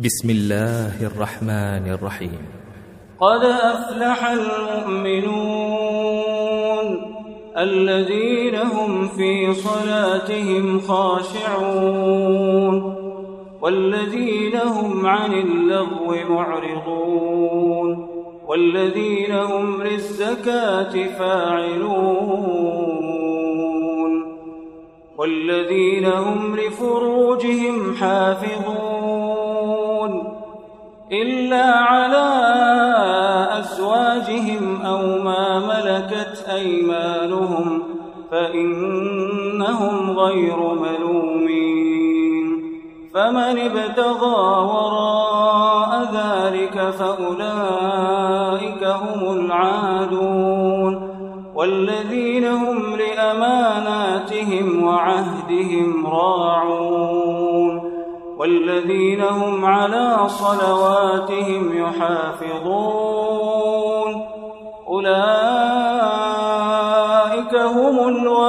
بسم الله الرحمن الرحيم. قد أفلح المؤمنون الذين هم في صلاتهم خاشعون والذين هم عن اللغو معرضون والذين هم للزكاة فاعلون والذين هم لفروجهم حافظون إلا على أزواجهم أو ما ملكت أيمانهم فإنهم غير ملومين. فمن ابتغى وراء ذلك فأولئك هم العادون والذين هم لأماناتهم وعهدهم راعون والذين هم على صلواتهم يحافظون أولئك هم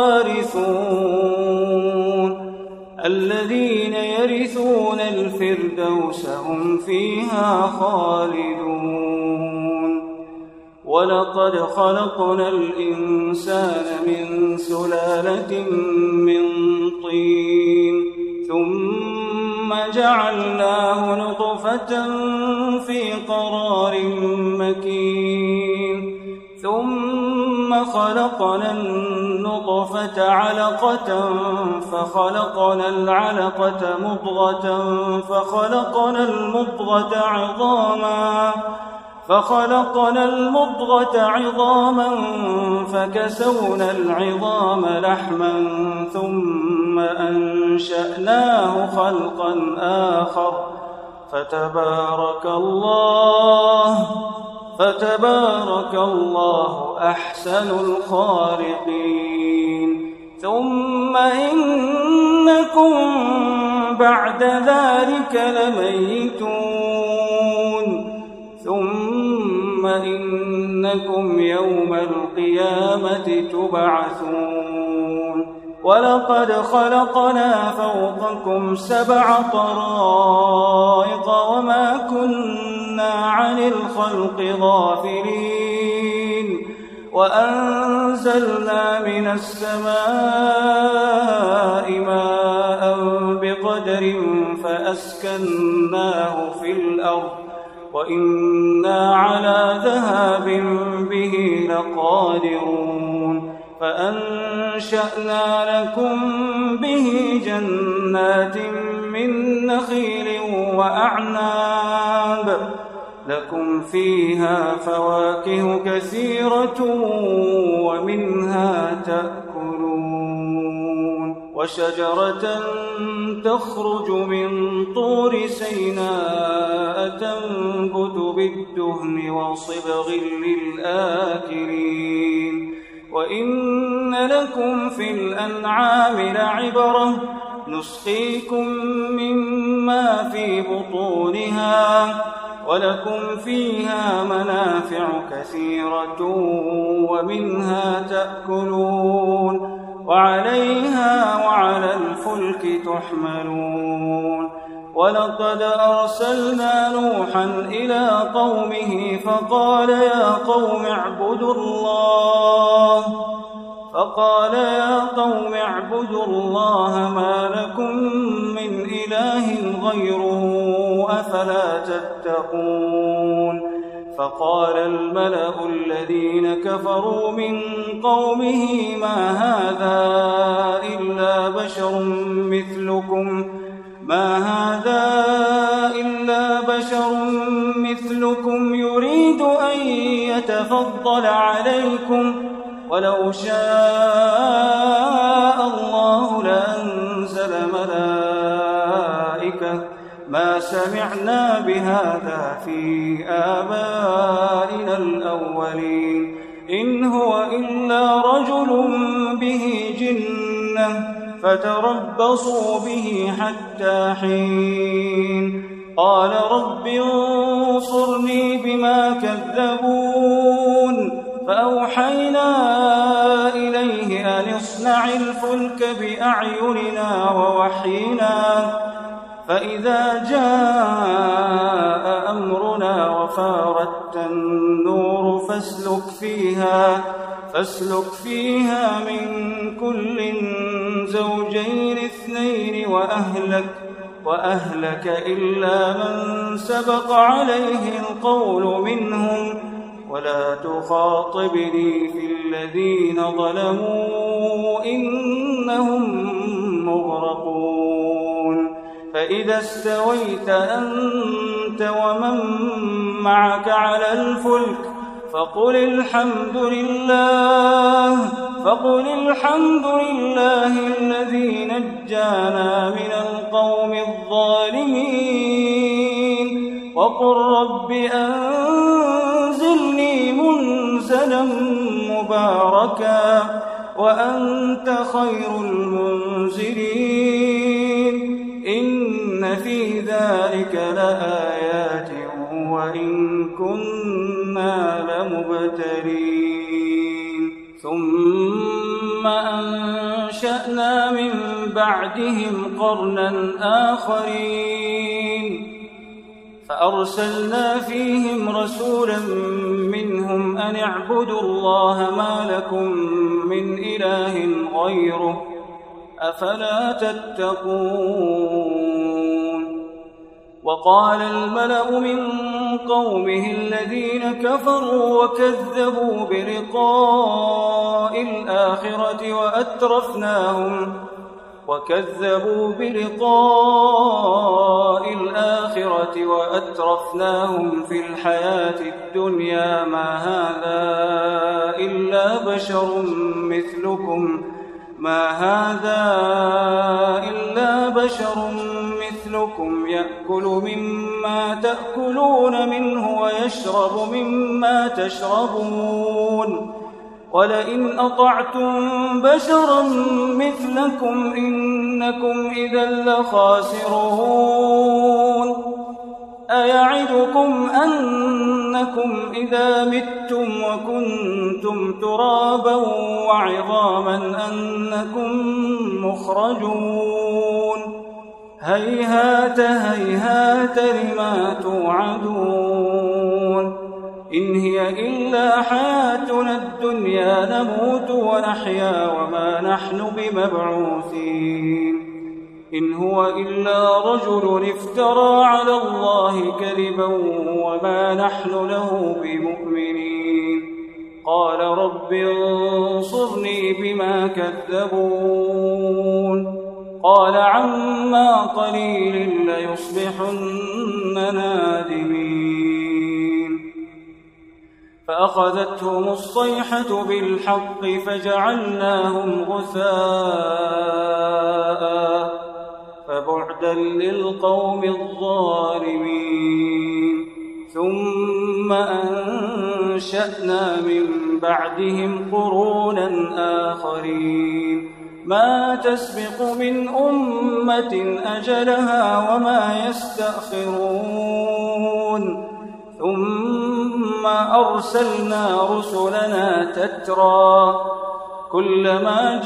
الوارثون الذين يرثون الفردوس هم فيها خالدون. ولقد خلقنا الإنسان من سلالة من طين ثم جعلناه نطفة في قرار مكين ثم خلقنا النطفة علقة فخلقنا العلقة مضغة فخلقنا المضغة عظاما فكسونا العظام لحما ثم أنشأناه خلقا آخر فتبارك الله أحسن الخالقين. ثم إنكم بعد ذلك لميتون ثم إنكم يوم القيامة تبعثون. ولقد خلقنا فوقكم 7 طرائق وما كنا عن الخلق غافلين وأنزلنا من السماء ماء بقدر فأسكناه في الأرض وإنا على ذهاب به لقادرون. فأنشأنا لكم به جنات من نخيل وأعناب لكم فيها فواكه كثيرة ومنها تأكلون. وشجرة تخرج من طور سيناء تنبت بالدهن وصبغ للآكلين. وإن لكم في الأنعام لعبرة نسقيكم مما في بطونها ولكم فيها منافع كثيرة ومنها تأكلون وعليها وعلى الفلك تحملون. ولقد أرسلنا نوحا إلى قومه فقال يا قوم اعبدوا الله ما لكم من إله غيره أفلا تتقون. فقال الملأ الذين كفروا من قومه ما هذا إلا بشر مثلكم يريد أن يتفضل عليكم ولو شاء الله لأنزل ملائكة ما سمعنا بهذا في آبائنا الأولين إن هو إلا رجل به جنة فتربصوا به حتى حين. قال رب انصرني بما كذبون. فأوحينا إليه أن اصنع الفلك بأعيننا ووحينا فإذا جاء فاسلك فيها من كل زوجين اثنين وأهلك إلا من سبق عليه القول منهم ولا تخاطبني في الذين ظلموا إنهم مغرقون فإذا استويت أنت ومن معك على الفلك فقل الحمد لله الذي نجانا من القوم الظالمين وقل رب أنزلني منزلا مباركا وأنت خير المنزلين إن في ذلك لآيات وإن كنا لمبتلين ثم أنشأنا من بعدهم قرنا آخرين فأرسلنا فيهم رسولا منهم أن اعبدوا الله ما لكم من إله غيره أفلا تتقون وقال الملأ من قومه الذين كفروا وكذبوا بلقاء الآخرة وأترفناهم في الحياة الدنيا ما هذا إلا بشر مثلكم يأكل مما تأكلون منه ويشرب مما تشربون ولئن أطعتم بشرا مثلكم إنكم إذا لخاسرون أيعدكم أنكم إذا متم وكنتم ترابا وعظاما أنكم مخرجون هيهات لما توعدون إن هي إلا حياتنا الدنيا نموت ونحيا وما نحن بمبعوثين إن هو إلا رجل افترى على الله كذبا وما نحن له بمؤمنين قال رب انصرني بما كذبون قال عما قليل ليصبحن نادمين فأخذتهم الصيحة بالحق فجعلناهم غثاء فبعدا للقوم الظالمين ثم أنشأنا من بعدهم قرونا آخرين ما تسبق من أمة أجلها وما يستأخرون ثم أرسلنا رسلنا تترى كلما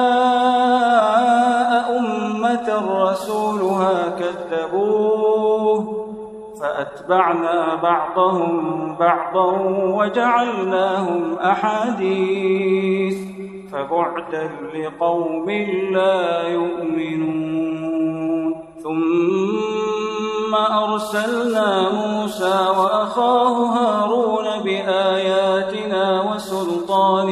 جاء أمة رسولها كذبوه فأتبعنا بعضهم بعضا وجعلناهم أحاديث فبعدا لقوم لا يؤمنون ثم أرسلنا موسى وأخاه هارون بآياتنا وسلطان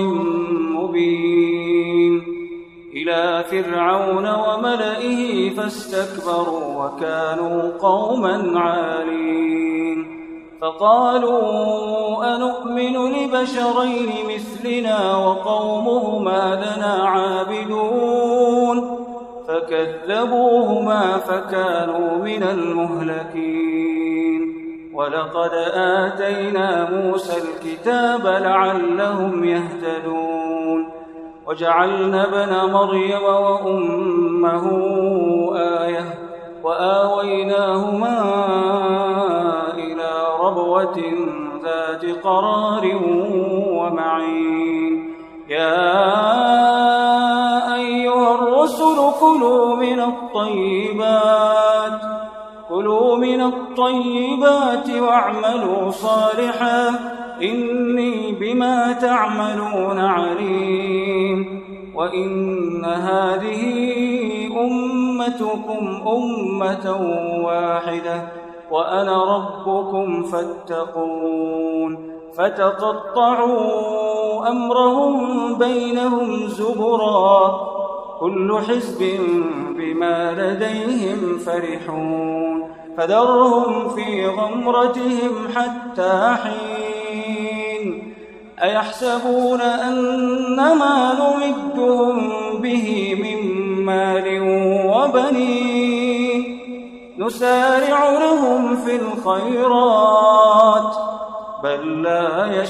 مبين إلى فرعون وملئه فاستكبروا وكانوا قوما عالين فقالوا أنؤمن لبشرين مثلنا وقومهما لنا عابدون فكذبوهما فكانوا من المهلكين ولقد آتينا موسى الكتاب لعلهم يهتدون وجعلنا ابن مريم وأمه آية وآويناهما إلى ربوة ذات قرار ومعين يا أيها الرسل كلوا من الطيبات واعملوا صالحا إني بما تعملون عليم وإن هذه أمتكم أمة واحدة وأنا ربكم فاتقون فتقطعوا أمرهم بينهم زبرا كل حزب بما لديهم فرحون فذرهم في غمرتهم حتى حين أيحسبون أنما نمدهم به من مال وبنين نسارع لهم في الخيرات بل لا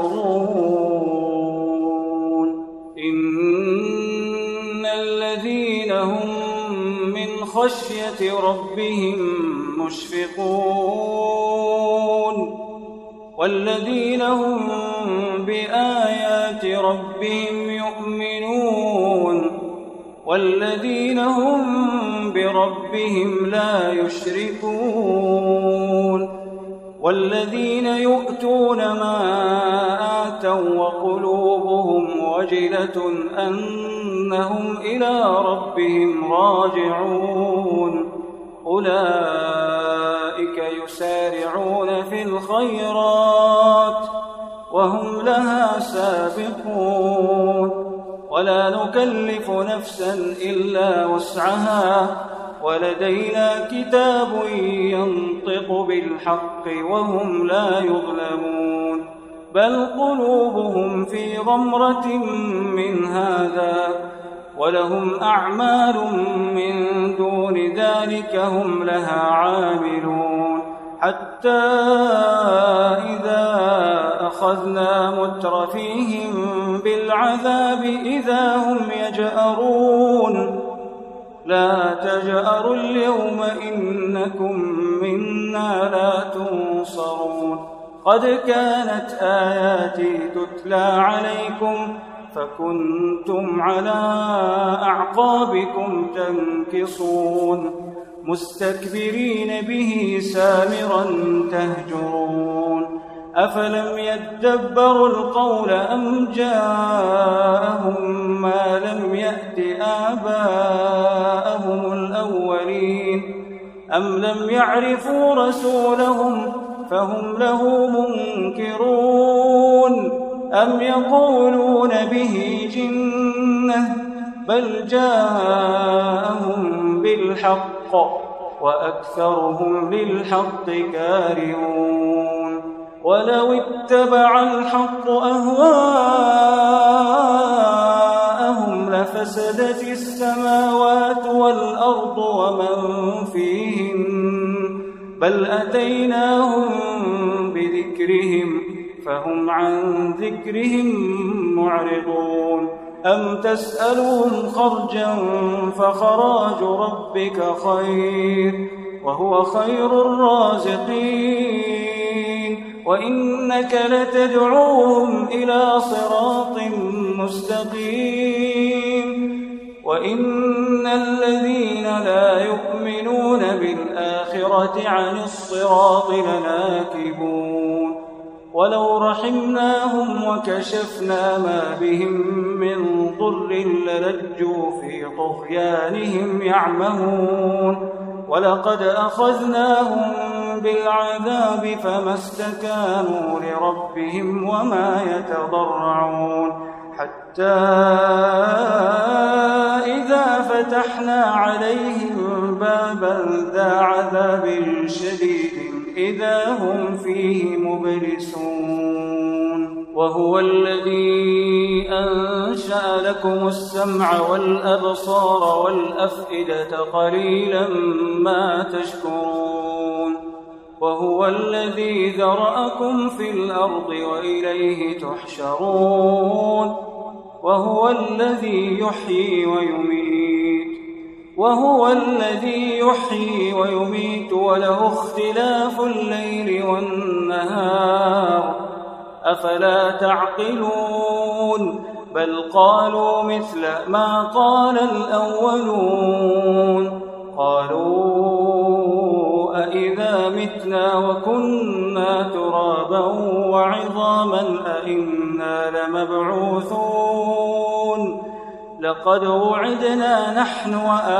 يشعرون إن الذين هم من خشية ربهم مشفقون والذين هم بآيات ربهم يؤمنون والذين هم بربهم لا يشركون والذين يؤتون ما آتوا وقلوبهم وجلة أنهم إلى ربهم راجعون أولئك يسارعون في الخيرات وهم لها سابقون ولا نكلف نفسا إلا وسعها ولدينا كتاب ينطق بالحق وهم لا يظلمون بل قلوبهم في غمرة من هذا ولهم أعمال من دون ذلك هم لها عاملون حتى إذا أخذنا مترفيهم بالعذاب إذا هم يجأرون لا تجأروا اليوم إنكم منا لا تنصرون قد كانت آياتي تتلى عليكم فكنتم على أعقابكم تنكصون مستكبرين به سامرا تهجرون أفلم يدبروا القول أم جاءهم ما لم يأت آباءهم الأولين أم لم يعرفوا رسولهم فهم له منكرون أم يقولون به جنة بل جاءهم بالحق وأكثرهم للحق كارهون ولو اتبع الحق أهواءهم لفسدت السماوات والأرض ومن فيهن بل أتيناهم بذكرهم فهم عن ذكرهم معرضون أم تسألهم خرجا فخراج ربك خير وهو خير الرازقين وإنك لتدعوهم إلى صراط مستقيم وإن الذين لا يؤمنون بالآخرة عن الصراط لناكبون ولو رحمناهم وكشفنا ما بهم من ضر للجوا في طغيانهم يعمهون ولقد أخذناهم بالعذاب فما استكانوا لربهم وما يتضرعون حتى إذا فتحنا عليهم بابا ذا عذاب شديد إذا هم فيه مبلسون وهو الذي أنشأ لكم السمع والأبصار والأفئدة قليلا ما تشكرون وهو الذي ذرأكم في الأرض وإليه تحشرون وهو الذي يحيي ويميت وله اختلاف الليل والنهار أفلا تعقلون بل قالوا مثل ما قال الأولون قالوا أإذا أئذا متنا وكنا ترابا وعظاما أئنا لمبعوثون لقد وعدنا نحن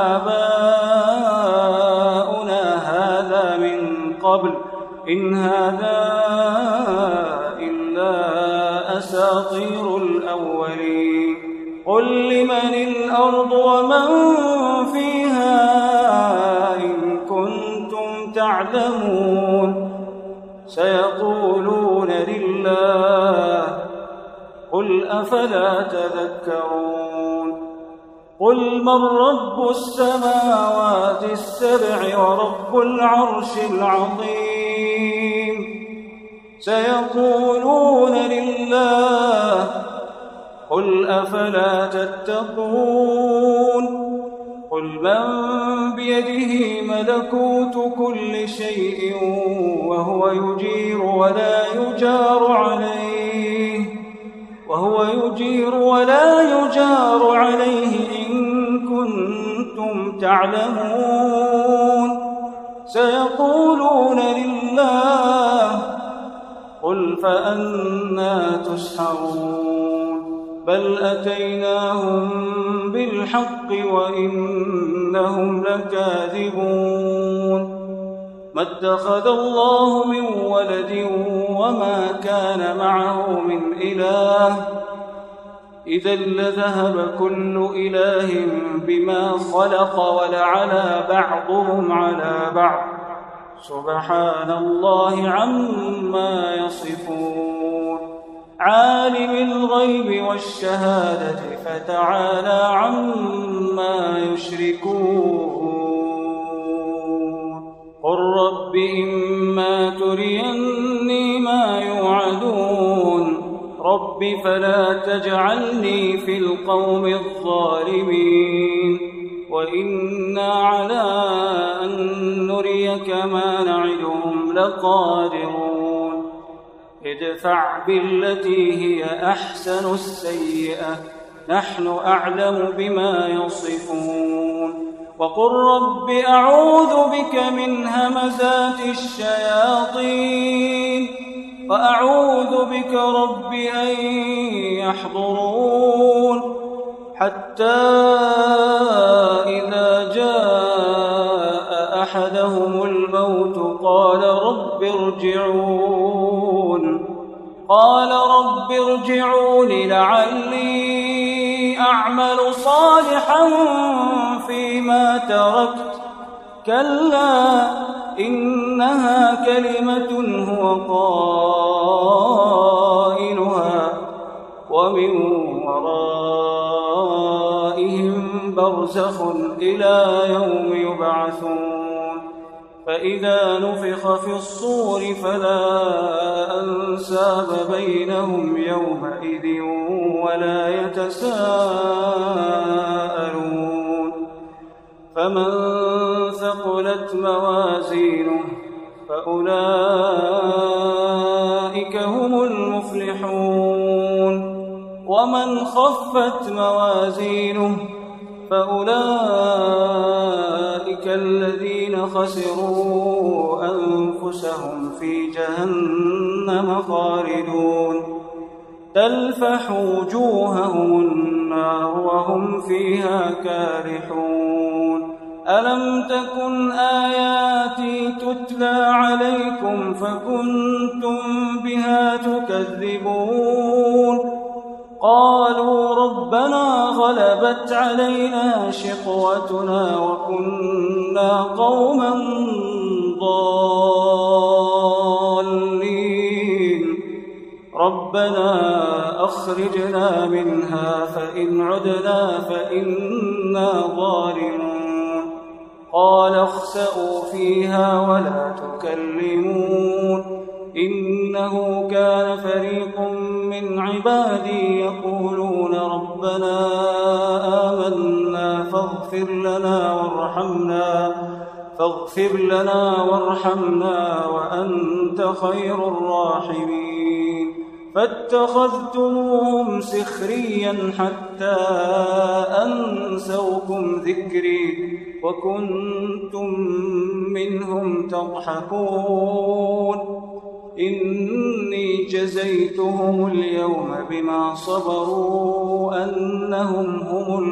وآباؤنا هذا من قبل إن هذا إلا أساطير الأولين قل لمن الأرض ومن فيها إن كنتم تعلمون سيقولون لله قل أفلا تذكرون قل من رب السماوات السبع ورب العرش العظيم سيقولون لله قل أفلا تتقون قل من بيده ملكوت كل شيء وهو يجير ولا يجار عليه إن كنتم تعلمون سيقولون لله قل فأنى تسحرون بل أتيناهم بالحق وإنهم لكاذبون ما اتخذ الله من ولد وما كان معه من إله إذا لذهب كل إله بما خلق ولعلى بعضهم على بعض سبحان الله عما يصفون عالم الغيب والشهادة فتعالى عما يشركون قل رب إما تريني ما يوعدون رب فلا تجعلني في القوم الظالمين وإنا على أن نريك ما نعدهم لقادرون ادفع بالتي هي أحسن السيئة نحن أعلم بما يصفون وقل رب أعوذ بك من همزات الشياطين وأعوذ بك رب أن يحضرون حتى إذا جاء أحدهم الموت قال رب ارجعون لعلي أعمل صالحا فيما تركت كلا إنها كلمة هو قائلها ومن ورائهم برزخ إلى يوم يبعثون فإذا نفخ في الصور فلا أنساب بينهم يومئذ ولا يتساءلون فمن ثقلت موازينه فأولئك هم المفلحون ومن خفت موازينه فأولئك الذين خسروا أنفسهم في جهنم خالدون تلفح وجوههم النار وهم فيها كالحون ألم تكن آياتي تتلى عليكم فكنتم بها تكذبون قالوا ربنا غلبت علينا شقوتنا وكنا قوما ضالين ربنا أخرجنا منها فإن عدنا فإنا ظالمون قال اخسئوا فيها ولا تكلمون إنه كان فريق من عبادي يقولون ربنا آمنا فاغفر لنا وارحمنا وأنت خير الراحمين فاتخذتموهم سخريا حتى أنسوكم ذكري وكنتم منهم تضحكون إني جزيتهم اليوم بما صبروا أنهم هم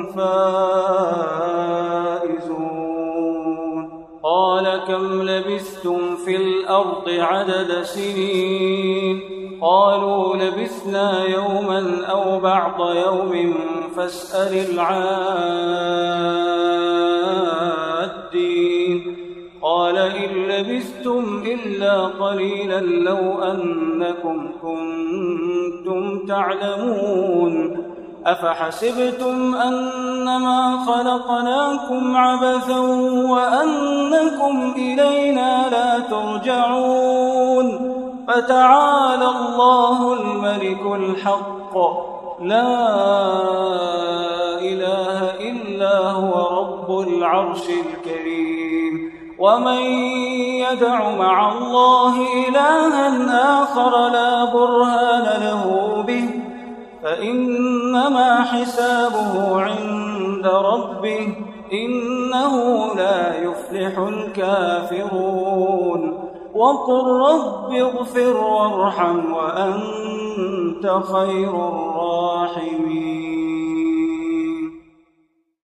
الفائزون قال كم لبثتم في الأرض عدد سنين قالوا لبثنا يوما أو بعض يوم فاسأل العادين قال إن لبثتم إلا قليلا لو أنكم كنتم تعلمون أفحسبتم أنما خلقناكم عبثا وأنكم إلينا لا ترجعون فتعالى الله الملك الحق لا إله إلا هو رب العرش الكريم ومن يدع مع الله إلها آخر لا برهان له به فإنما حسابه عند ربه إنه لا يفلح الكافرون وقل رب اغفر وارحم وأنت خير الراحمين